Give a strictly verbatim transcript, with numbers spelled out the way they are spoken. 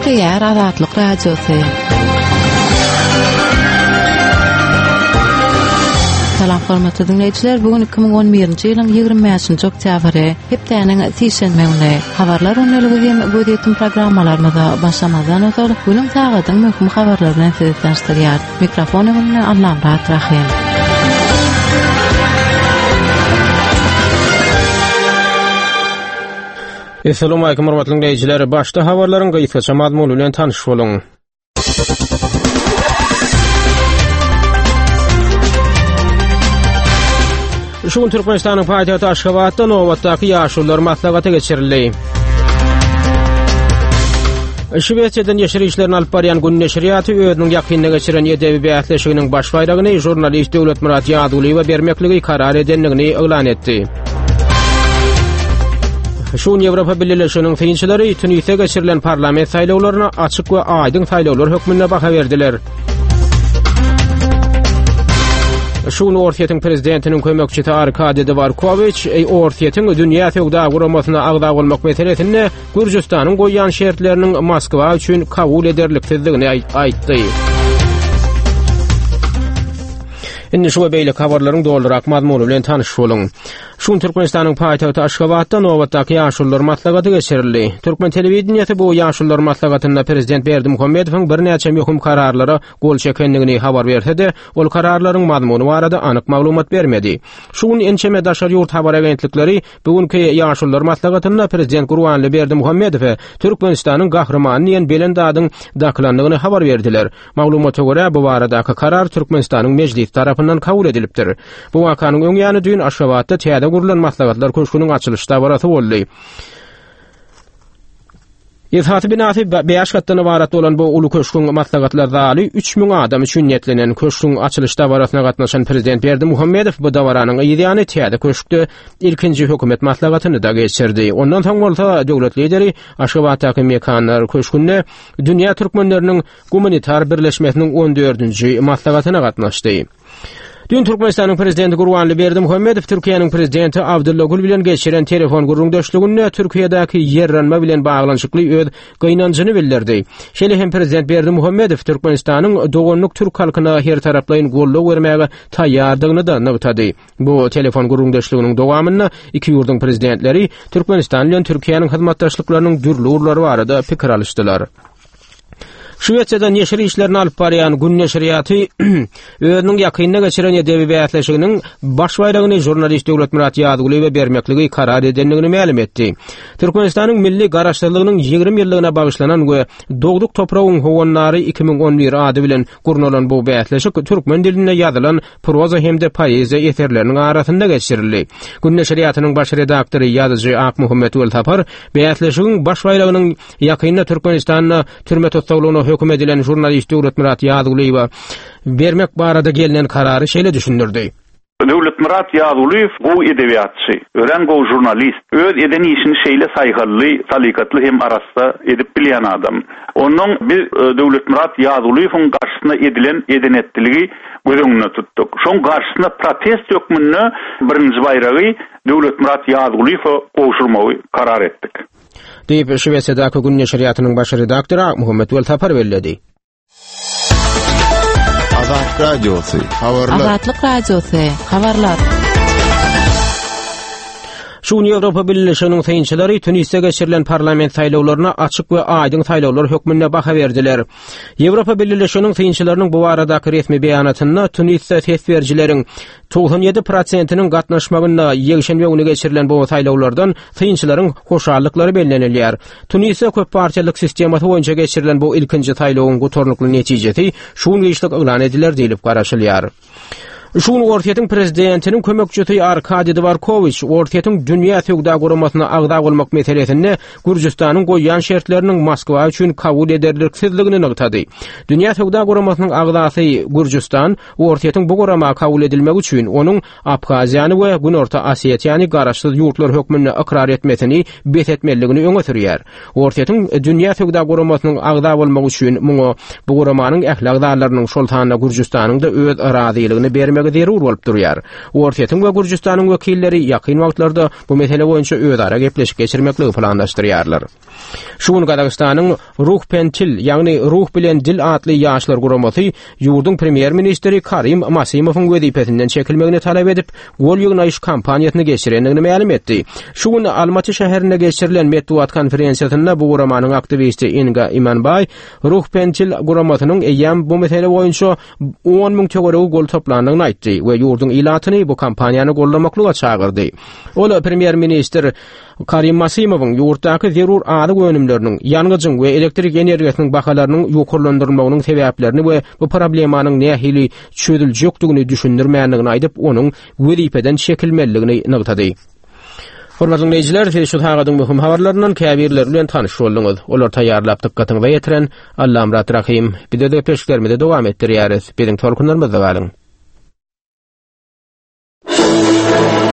Ýer Azatlyk Radiosu. Salam hormatly dinleýijiler, bugün iki bin on birinji ýylyň ýygrimi beşinji oktýabry, hepdeniň sişenme güni. Habarlar öňlügi hem gödetdim programmalarymyza başlamadan öňe bugün tagadyň möhüm habarlaryny size tanıştyrýar. Mikrofonumyny Allamrat Rahim. Assalamu alaykum hormatly dinleýijiler. Başda habarlaryň gyýysaça mazmuny bilen tanyş boluň. Şu gün Türkmenistanyň paýtagty Aşgabatda nowatdaky ýaşullar maslagaty geçirildi. Şübetçeden ýeşil işlerini alyp barýan Gün neşriýaty özüniň ýakynlygy geçiren edebi bähleşiginiň baş baýragyny jurnalist Döwletmurat Ýadulyeva bermekligi karar edenligini eglan etdi. Şu Ýewropa Birleşiginiň feýinçileri Tunisia geçirilen parlament saýlawlaryna açyk we aýdyň saýlawlar hökmüne baha berdiler. Şu Ortiýetiň prezidentiniň kömekçisi Arkady Dvorkoviç, ey Ortiýetiň dünýä söwda guramasyna agda bolmak meselesinde Gürjistanyň goýan şertleriniň Moskwa üçin kabul ederliksizligini aýtdy. Indi şu beýle habarlaryň doldurak mazmuny bilen tanyş boluň. Şu Türkmenistanyň paýtagty Aşgabatda nowatdaky ýaşullar maslagaty geçirildi. Türkmen telewizionyasy bu ýaşullar maslagatyna prezident Berdimuhammedowyň bir näçe möhüm kararlary gol çekenligini habar berdi. Ol kararlaryň mazmuny barada anyk maglumat bermedi. Şuň ençeme daşary ýurt habar agentlikleri bugünkü ýaşullar maslagatyna prezident Gurbanly Berdimuhammedow Türkmenistanyň gahrymany ýen Belendadyň daklanlygyny habar berdiler. Maglumata görä bu baradaky karar Türkmenistanyň mejlis tarapyndan kabul edilipdir. Bu wakanyň öňýany dün Aşgabatda täze gurulan maslahatlar köşküniň açylyş dabarasy boldy. Ýethaty binasy beş gatdan ibarat bolan bu uly köşküň maslahatlar zaly üç ming adam üçin niýetlenen köşküň açylyş dabarasyna gatnaşan prezident Berdimuhammedow bu dabaranyň ýa-ni täze köşkde ilkinji hökümet maslahatyny da geçirdi. Ondan soň bolsa döwlet lideri Aşgabatdaky mekanlar köşkünde dünýä türkmenleriniň gumanitar birleşmesiniň on dördünji maslahatyna gatnaşdy. Dün Türkmenistanyň prezidenti Gurbanly Berdimuhammedow Türkiýanyň prezidenti Abdulla Gül bilen geçiren telefon gurrundaşlygynda Türkiýedaky ýerrenme bilen baglanşykly öz gynanjyny bildirdi. Şeýle hem prezident Berdimuhammedow Türkmenistanyň dogonluk türk halkyna her taraplaýyn golluk bermäge taýýardygyny da nygytady. Bu telefon gurrundaşlygynyň dowamyna iki ýurdun prezidentleri Türkmenistan bilen Türkiýanyň hyzmatdaşlyklarynyň dürli urlary barada pikir alışdylar. Şübetçeden ýeşil işlerini alyp barýan Gün neşriýaty özüniň ýakynlygy geçiren edebi bähleşiginiň baş baýragyny jurnalist Döwletmurat Ýadulyeva bermekligi karar edenligini ma'lum etdi. Türkmenistanyň milli garaşdyrlygynyň ýygrimi ýyllygyna bagyşlanan we Dogduk toprağyň howanlary iki bin on bir ady bilen gurnulan bu bähleşik türkmen dilinde ýazylan proza hemde poeziýa eserleriniň arasynda geçirildi. Gün neşriýatynyň baş redaktory ýazyjy Akmuhammed Ultapar bähleşigiň baş baýragynyň ýakynda Türkmenistanyň türme tutulmagyny hökm edilen jurnalist Döwletmurat Ýadulyeva bermek barada gelinen karary şeýle düşündirdi. Döwletmurat Ýadulyев bu edebiýatçy, ören go jurnalist, öz eden işini şeýle saýgally, salykatly hem arasda edip bilýän adam. Onuň bir Döwletmurat Ýadulyewiň garşysyna edilen edenetligi gözüňde tutduk. Şoň garşysyna protest hökmüne birinji baýragy Döwletmurat Ýadulyew goşurmagy karar etdik. Diýip Şübetçedaky Gün neşriýatynyň baş redaktory Muhammed Weltapar bellädi. Azatlyk Radiosu, habarlar. Azatlyk Radiosu, habarlar. Şu Ýewropa Birleşiginiň feýinçileri Tunisia geçirilen parlament saýlawlaryna açyk we aýdyň saýlawlar hökmüne baha berdiler. Ýewropa Birleşiginiň feýinçileriniň bu baradaky resmi beýanatyna Tunisia sesberjileriň doksan ýedi prosentiniň gatnaşmagyna ýegşenbe güni geçirilen bu saýlawlardan feýinçileriň hoşallyklary bellenilýär. Tunisia köp partiýalyk sistematy boýunça geçirilen bu ilkinji saýlawyň gotorlukly netijesi şu güýçlik eglan ediler diýilip garaşylýar. Şu Ortiýetiň prezidentiniň kömekçisi Arkady Dvorkoviç, Ortiýetiň dünýä söwda guramasyna agda bolmak meselesinde Gürjistanyň goýan şertleriniň Moskwa üçin kabul ederliksizligini nygytady. Dünýä söwda guramasynyň agdasy Gürjistan, Ortiýetiň bu gurama kabul edilmek üçin onuň Abhaziýany we Günorta Osetiýany garaşsyz ýurtlar hökmüne ikrar etmesini besetmeligini öňe sürýär. Ortiýetiň dünýä söwda guramasynyň agda bolmak üçin muňa bu guramanyň ählak darlarynyň şoltanyna Gürjistanyň da öz arazylygyny bermek geçirmegi zerur bolup durýar. Ortaýa we Gürjistanyň wekilleri ýakyn wagtlarda bu mesele boýunça özara gepleşip geçirmekli planlaşdyrýarlar. Şuň Gadagystanyň Ruh Pentil, ýagny Ruh bilen Dil adly ýaşlar guramasy ýurdun premier ministri Karim Masimowyň wezipetinden çekilmegini talap edip, gol ýygnaýyş kampaniýasyny geçirendigini ma'lum etdi. Şuň Almaty şäherinde geçirilen medeniýet konferensiýasynda bu guramanyň aktivisti Inga Imanbay, Ruh Pentil guramasynyň eýem bu mesele boýunça on ming töwereg gol toplandygyny aýtdy we ýurdun ilatyny bu kampaniýany gollamaklyga çagyrdy. Ol premier minister Karim Masimowyň ýurtdaky zerur ady önümleriniň, ýangıjyň we elektrik energiýasynyň bahalarynyň ýokurlandyrmagynyň sebäplerini we bu problemanyň nähili çözüljekdigini düşündirmänligini aýdyp, onuň wezipeden çekilmeligini nygtady. Hormatly dinleyijiler, şu hagadyň möhüm habarlaryndan käbirler bilen tanyş bolduňyz. Olar taýýarlap dykkatyňy ýetiren Allahym Rahim. Bide-de peşlermede dowam etdirýäris. Biziň tolkunlarymyzda galyň.